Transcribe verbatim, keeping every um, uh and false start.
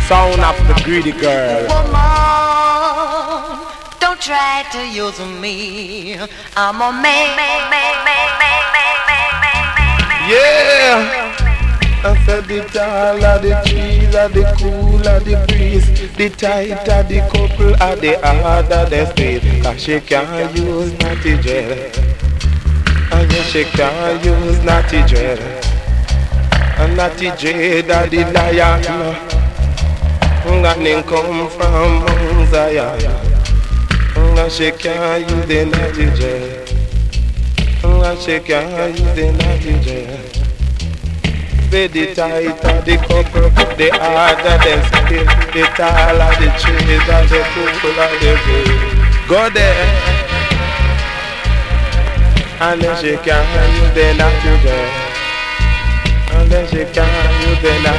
Sound of the greedy girl. Woman, don't try to use me. I'm a man. Yeah. I said the tall of the trees, of the cool of the breeze, the tight of the couple, of the hard of the state. Cause she can't use naughty gel. And yes, she can't use naughty gel. And naughty dread of the lion. And then come from Mount Zion. And she can't use the naughty gel. And she can't use the naughty gel. The tight of the couple, the hard of the skin, the tall of the trees, and the cool of the breeze. Go there, and then she can't use the naughty gel. And then she can't use the naughty